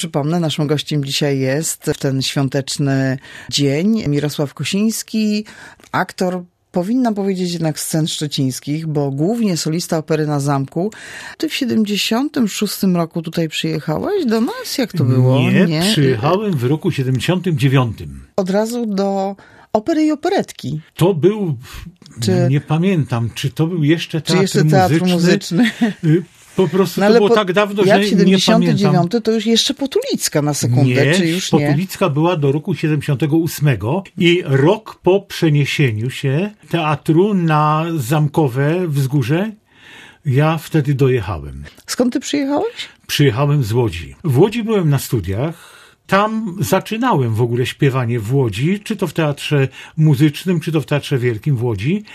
przypomnę, naszym gościem dzisiaj jest w ten świąteczny dzień Mirosław Kosiński, aktor, powinnam powiedzieć jednak scen szczecińskich, bo głównie solista Opery na Zamku. Ty w 76 roku tutaj przyjechałeś do nas? Jak to było? Nie, przyjechałem w roku 79. Od razu do opery i operetki. To był, nie pamiętam, czy to był jeszcze teatr muzyczny. Po prostu to było tak dawno, że nie pamiętam. 79 to już jeszcze Potulicka na sekundę, nie, czy już nie? Potulicka była do roku 78 i rok po przeniesieniu się teatru na Zamkowe Wzgórze ja wtedy dojechałem. Skąd ty przyjechałeś? Przyjechałem z Łodzi. W Łodzi byłem na studiach. Tam zaczynałem w ogóle śpiewanie w Łodzi, czy to w Teatrze Muzycznym, czy to w Teatrze Wielkim w Łodzi.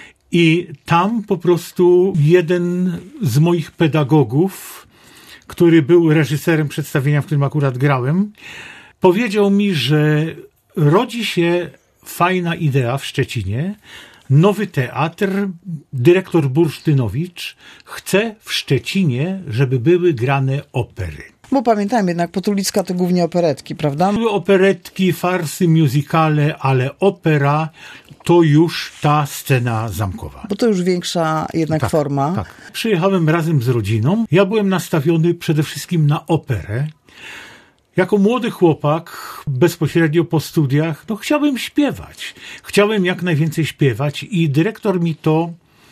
I tam po prostu jeden z moich pedagogów, który był reżyserem przedstawienia, w którym akurat grałem, powiedział mi, że rodzi się fajna idea w Szczecinie, nowy teatr, dyrektor Bursztynowicz chce w Szczecinie, żeby były grane opery. Bo pamiętam jednak, Potulicka to głównie operetki, prawda? Były operetki, farsy, musicale, ale opera to już ta scena zamkowa. Bo to już większa jednak forma. Tak. Przyjechałem razem z rodziną. Ja byłem nastawiony przede wszystkim na operę. Jako młody chłopak, bezpośrednio po studiach, chciałem śpiewać. Chciałem jak najwięcej śpiewać i dyrektor mi to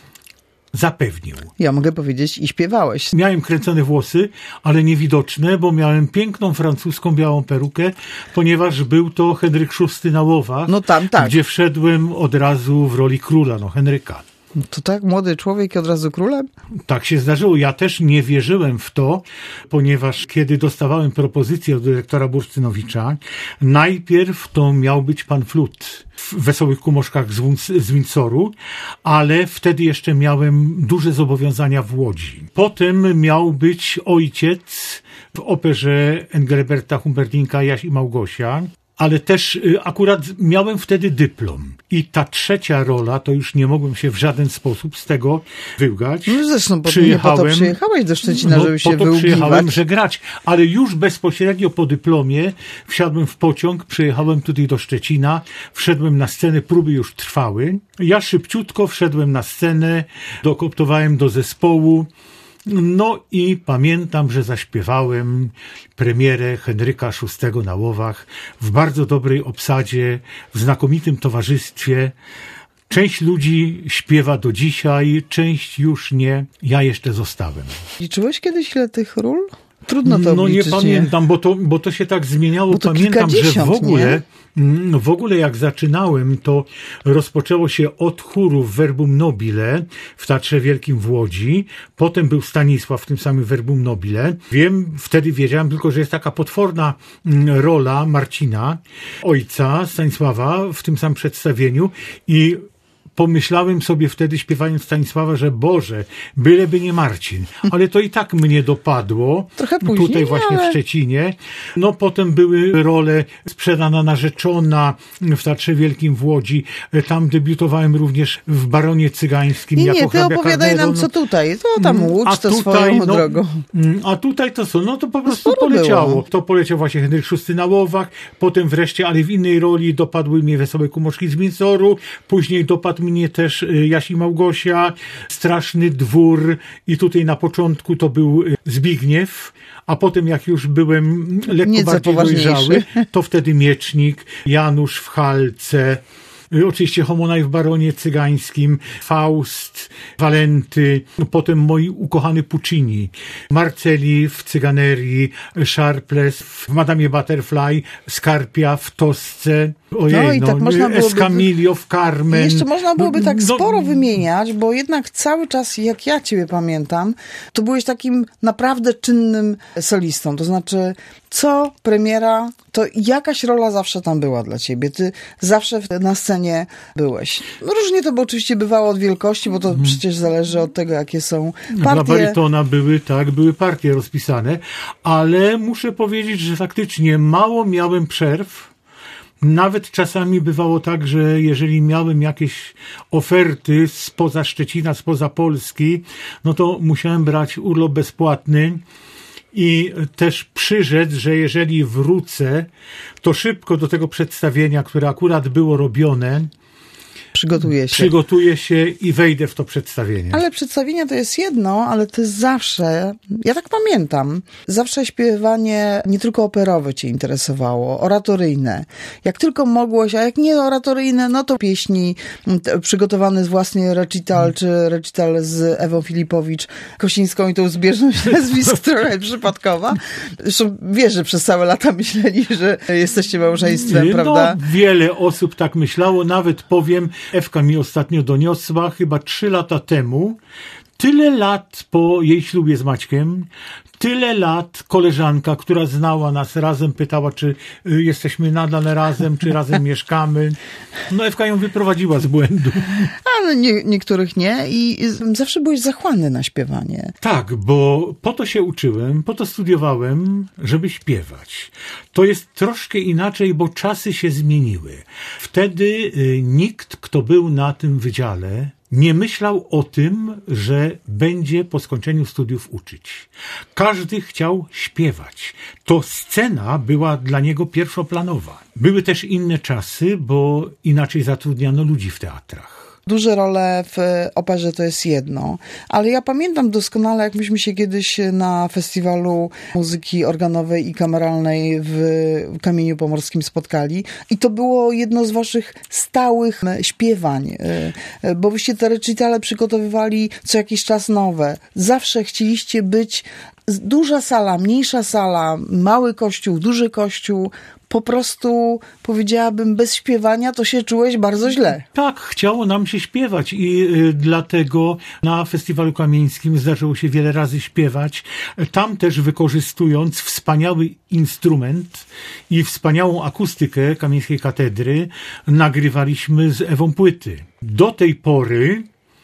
zapewnił. Ja mogę powiedzieć, i śpiewałeś. Miałem kręcone włosy, ale niewidoczne, bo miałem piękną francuską białą perukę, ponieważ był to Henryk VI na Łowach, gdzie wszedłem od razu w roli króla, Henryka. To tak, młody człowiek i od razu królem? Tak się zdarzyło. Ja też nie wierzyłem w to, ponieważ kiedy dostawałem propozycję od dyrektora Bursztynowicza, najpierw to miał być pan Flut w Wesołych Kumoszkach z Windsoru, ale wtedy jeszcze miałem duże zobowiązania w Łodzi. Potem miał być ojciec w operze Engelberta Humperdincka Jaś i Małgosia. Ale też akurat miałem wtedy dyplom. I ta trzecia rola, to już nie mogłem się w żaden sposób z tego wyłgać. No zresztą po to przyjechałeś do Szczecina, żeby się wyługiwać. Przyjechałem, że grać. Ale już bezpośrednio po dyplomie wsiadłem w pociąg, przyjechałem tutaj do Szczecina, wszedłem na scenę, próby już trwały. Ja szybciutko wszedłem na scenę, dokooptowałem do zespołu. No i pamiętam, że zaśpiewałem premierę Henryka VI na Łowach w bardzo dobrej obsadzie, w znakomitym towarzystwie. Część ludzi śpiewa do dzisiaj, część już nie. Ja jeszcze zostałem. Liczyłeś kiedyś ile tych ról? Trudno to obliczyć, nie pamiętam, bo to się tak zmieniało. Pamiętam, że w ogóle jak zaczynałem, to rozpoczęło się od chórów Verbum Nobile w Teatrze Wielkim w Łodzi. Potem był Stanisław w tym samym Verbum Nobile. Wtedy wiedziałem tylko, że jest taka potworna rola Marcina, ojca Stanisława w tym samym przedstawieniu i pomyślałem sobie wtedy, śpiewając Stanisława, że Boże, byleby nie Marcin. Ale to i tak mnie dopadło. Trochę później, tutaj właśnie w Szczecinie. Potem były role Sprzedana narzeczona w Teatrze Wielkim w Łodzi. Tam debiutowałem również w Baronie Cygańskim. Nie, ty opowiadaj nam, co tutaj. To tam Łódź, to swoją drogą. A tutaj to co? To po prostu poleciało. Było. To poleciał właśnie Henryk VI na Łowach. Potem wreszcie, ale w innej roli dopadły mnie Wesołe Kumoszki z Windsoru. Później dopadł mnie też Jaś i Małgosia, Straszny dwór i tutaj na początku to był Zbigniew, a potem jak już byłem lekko bardziej dojrzały, to wtedy Miecznik, Janusz w Halce, oczywiście Homonaj w Baronie Cygańskim, Faust, Walenty, potem moi ukochany Puccini, Marceli w Cyganerii, Sharpless w Madamie Butterfly, Scarpia w Tosce, Escamillo w Carmen. Jeszcze można byłoby tak sporo wymieniać, bo jednak cały czas, jak ja ciebie pamiętam, to byłeś takim naprawdę czynnym solistą. To znaczy, co premiera, to jakaś rola zawsze tam była dla ciebie. Ty zawsze na scenie byłeś. Różnie to oczywiście bywało od wielkości, bo to przecież zależy od tego, jakie są partie. Dla barytona były partie rozpisane, ale muszę powiedzieć, że faktycznie mało miałem przerw. Nawet czasami bywało tak, że jeżeli miałem jakieś oferty spoza Szczecina, spoza Polski, to musiałem brać urlop bezpłatny i też przyrzec, że jeżeli wrócę, to szybko do tego przedstawienia, które akurat było robione, przygotuję się i wejdę w to przedstawienie. Ale przedstawienia to jest jedno, ale to jest zawsze, ja tak pamiętam, zawsze śpiewanie nie tylko operowe cię interesowało, oratoryjne. Jak tylko mogłeś, a jak nie oratoryjne, no to pieśni przygotowane z własnej recital, czy recital z Ewą Filipowicz, Kosińską i tą zbieżność nazwisk trochę przypadkowa. Zresztą wiesz, że przez całe lata myśleli, że jesteście małżeństwem, prawda? No, wiele osób tak myślało, nawet powiem, Ewka mi ostatnio doniosła, chyba 3 lata temu, tyle lat po jej ślubie z Maćkiem, tyle lat koleżanka, która znała nas razem, pytała, czy jesteśmy nadal razem, czy razem mieszkamy. No Ewka ją wyprowadziła z błędu. Ale niektórych nie i zawsze byłeś zachłanny na śpiewanie. Tak, bo po to się uczyłem, po to studiowałem, żeby śpiewać. To jest troszkę inaczej, bo czasy się zmieniły. Wtedy nikt, kto był na tym wydziale, nie myślał o tym, że będzie po skończeniu studiów uczyć. Każdy chciał śpiewać. To scena była dla niego pierwszoplanowa. Były też inne czasy, bo inaczej zatrudniano ludzi w teatrach. Duże role w operze to jest jedno, ale ja pamiętam doskonale, jak myśmy się kiedyś na festiwalu muzyki organowej i kameralnej w Kamieniu Pomorskim spotkali i to było jedno z waszych stałych śpiewań, bo wyście te recitale przygotowywali co jakiś czas nowe. Zawsze chcieliście być duża sala, mniejsza sala, mały kościół, duży kościół. Po prostu, powiedziałabym, bez śpiewania to się czułeś bardzo źle. Tak, chciało nam się śpiewać i dlatego na Festiwalu Kamieńskim zdarzyło się wiele razy śpiewać. Tam też wykorzystując wspaniały instrument i wspaniałą akustykę Kamieńskiej Katedry nagrywaliśmy z Ewą płyty. Do tej pory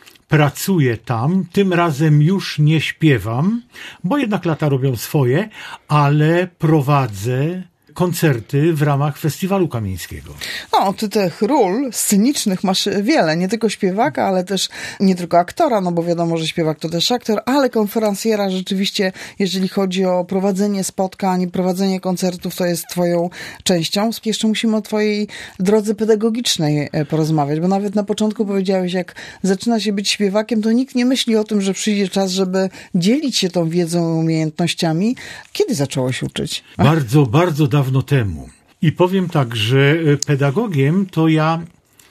pracuję tam, tym razem już nie śpiewam, bo jednak lata robią swoje, ale prowadzę koncerty w ramach Festiwalu Kamieńskiego. No, ty tych ról scenicznych masz wiele, nie tylko śpiewaka, ale też nie tylko aktora, no bo wiadomo, że śpiewak to też aktor, ale konferencjera rzeczywiście, jeżeli chodzi o prowadzenie spotkań, prowadzenie koncertów, to jest twoją częścią. Jeszcze musimy o twojej drodze pedagogicznej porozmawiać, bo nawet na początku powiedziałeś, jak zaczyna się być śpiewakiem, to nikt nie myśli o tym, że przyjdzie czas, żeby dzielić się tą wiedzą i umiejętnościami. Kiedy zacząłeś uczyć? Bardzo, bardzo dawno temu. I powiem tak, że pedagogiem to ja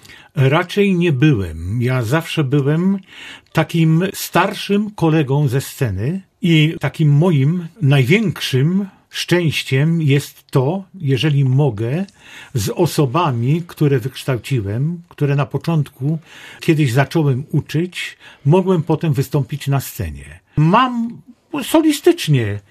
raczej nie byłem. Ja zawsze byłem takim starszym kolegą ze sceny i takim moim największym szczęściem jest to, jeżeli mogę, z osobami, które wykształciłem, które na początku kiedyś zacząłem uczyć, mogłem potem wystąpić na scenie. Mam solistycznie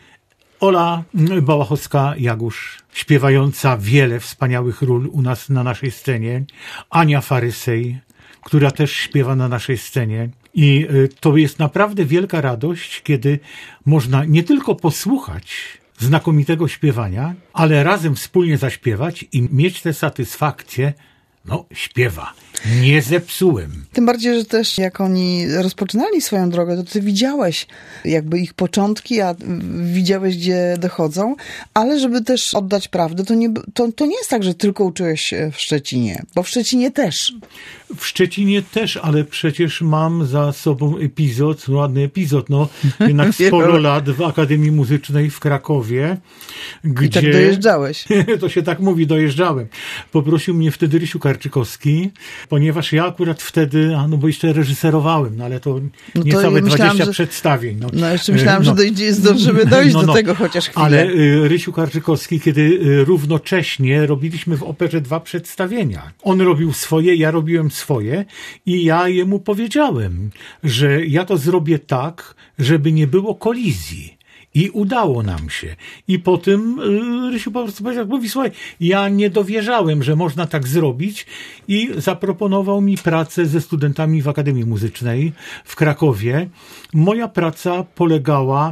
Ola Bałachowska-Jagusz, śpiewająca wiele wspaniałych ról u nas na naszej scenie. Ania Farysej, która też śpiewa na naszej scenie. I to jest naprawdę wielka radość, kiedy można nie tylko posłuchać znakomitego śpiewania, ale razem wspólnie zaśpiewać i mieć tę satysfakcję, no, śpiewa. Nie zepsułem. Tym bardziej, że też jak oni rozpoczynali swoją drogę, to ty widziałeś jakby ich początki, a widziałeś, gdzie dochodzą, ale żeby też oddać prawdę, to nie jest tak, że tylko uczyłeś się w Szczecinie, bo w Szczecinie też. W Szczecinie też, ale przecież mam za sobą epizod, ładny epizod, no jednak sporo lat w Akademii Muzycznej w Krakowie, gdzie... I tak dojeżdżałeś. To się tak mówi, dojeżdżałem. Poprosił mnie wtedy Rysiu Karczykowski, ponieważ ja akurat wtedy, bo jeszcze reżyserowałem, no ale to niecałe 20 przedstawień. No jeszcze myślałam, że zdążymy dojść do tego chociaż chwilę. Ale Rysiu Karczykowski, kiedy równocześnie robiliśmy w operze 2 przedstawienia. On robił swoje, ja robiłem swoje i ja jemu powiedziałem, że ja to zrobię tak, żeby nie było kolizji. I udało nam się. I po tym Rysiu po prostu powiedział, mówi, słuchaj, ja nie dowierzałem, że można tak zrobić i zaproponował mi pracę ze studentami w Akademii Muzycznej w Krakowie. Moja praca polegała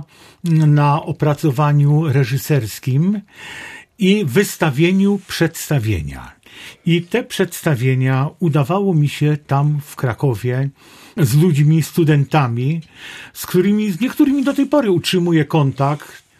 na opracowaniu reżyserskim i wystawieniu przedstawienia. I te przedstawienia udawało mi się tam w Krakowie z ludźmi, studentami, z niektórymi do tej pory utrzymuję kontakt.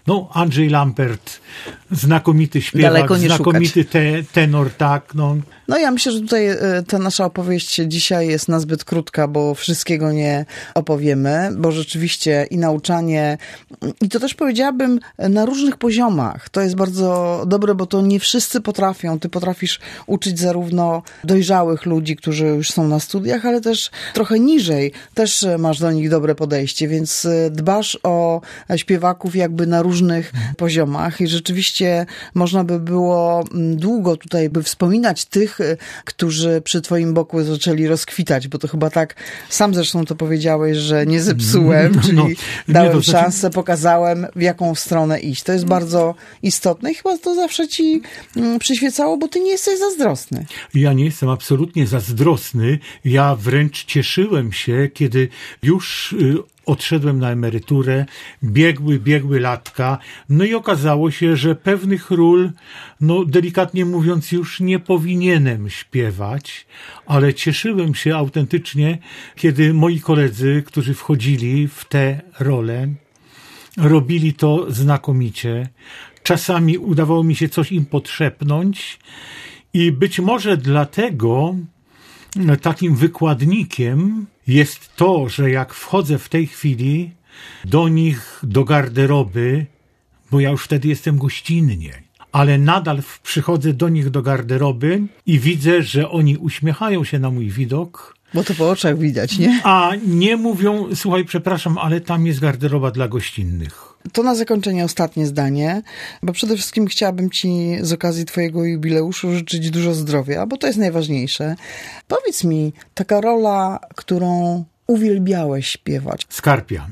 No, Andrzej Lampert, znakomity śpiewak, znakomity tenor, tak, no. No ja myślę, że tutaj ta nasza opowieść dzisiaj jest nazbyt krótka, bo wszystkiego nie opowiemy, bo rzeczywiście i nauczanie, i to też powiedziałabym na różnych poziomach. To jest bardzo dobre, bo to nie wszyscy potrafią. Ty potrafisz uczyć zarówno dojrzałych ludzi, którzy już są na studiach, ale też trochę niżej. Też masz do nich dobre podejście, więc dbasz o śpiewaków jakby na różnych poziomach i rzeczywiście można by było długo tutaj by wspominać tych, którzy przy twoim boku zaczęli rozkwitać, bo to chyba tak, sam zresztą to powiedziałeś, że nie zepsułem, czyli dałem szansę, pokazałem, w jaką stronę iść. To jest bardzo istotne i chyba to zawsze ci przyświecało, bo ty nie jesteś zazdrosny. Ja nie jestem absolutnie zazdrosny. Ja wręcz cieszyłem się, kiedy już odszedłem na emeryturę, biegły latka, no i okazało się, że pewnych ról, no delikatnie mówiąc, już nie powinienem śpiewać, ale cieszyłem się autentycznie, kiedy moi koledzy, którzy wchodzili w te role, robili to znakomicie. Czasami udawało mi się coś im podszepnąć i być może dlatego takim wykładnikiem jest to, że jak wchodzę w tej chwili do nich, do garderoby, bo ja już wtedy jestem gościnnie, ale nadal przychodzę do nich do garderoby i widzę, że oni uśmiechają się na mój widok. Bo to po oczach widać, nie? A nie mówią, słuchaj, przepraszam, ale tam jest garderoba dla gościnnych. To na zakończenie ostatnie zdanie, bo przede wszystkim chciałabym ci z okazji twojego jubileuszu życzyć dużo zdrowia, bo to jest najważniejsze. Powiedz mi, taka rola, którą uwielbiałeś śpiewać. Skarpia.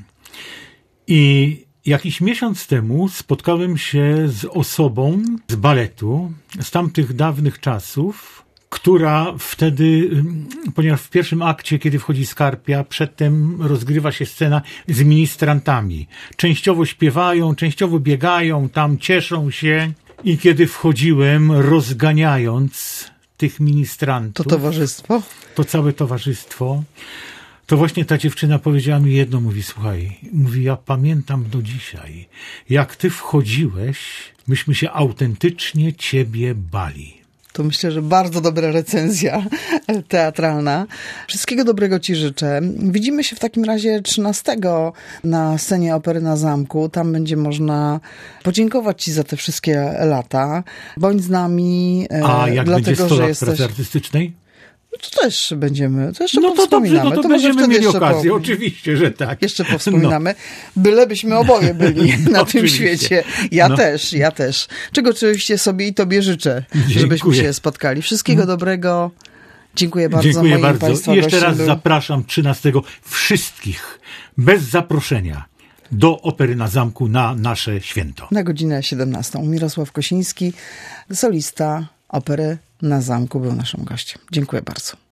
I jakiś miesiąc temu spotkałem się z osobą z baletu, z tamtych dawnych czasów, która wtedy, ponieważ w pierwszym akcie, kiedy wchodzi Skarpia, przedtem rozgrywa się scena z ministrantami. Częściowo śpiewają, częściowo biegają, tam cieszą się. I kiedy wchodziłem, rozganiając tych ministrantów, To towarzystwo? to całe towarzystwo, to właśnie ta dziewczyna powiedziała mi jedno, mówi, słuchaj, mówi, ja pamiętam do dzisiaj, jak ty wchodziłeś, myśmy się autentycznie ciebie bali. To myślę, że bardzo dobra recenzja teatralna. Wszystkiego dobrego ci życzę. Widzimy się w takim razie 13 na scenie Opery na Zamku. Tam będzie można podziękować ci za te wszystkie lata. Bądź z nami. A jak dlatego, będzie 100 że lat jesteś... pracy artystycznej? To też będziemy, to jeszcze No to dobrze, powspominamy. no to może będziemy wtedy mieli jeszcze okazję, oczywiście, że tak. Jeszcze powspominamy. Bylebyśmy oboje byli na tym Oczywiście. świecie. Ja też. Czego oczywiście sobie i tobie życzę, żebyśmy się spotkali. Wszystkiego dobrego. Dziękuję bardzo. Dziękuję bardzo. Państwa I jeszcze raz był... zapraszam 13 wszystkich, bez zaproszenia, do Opery na Zamku na nasze święto. Na godzinę 17. Mirosław Kosiński, solista Opery na Zamku, był naszym gościem. Dziękuję bardzo.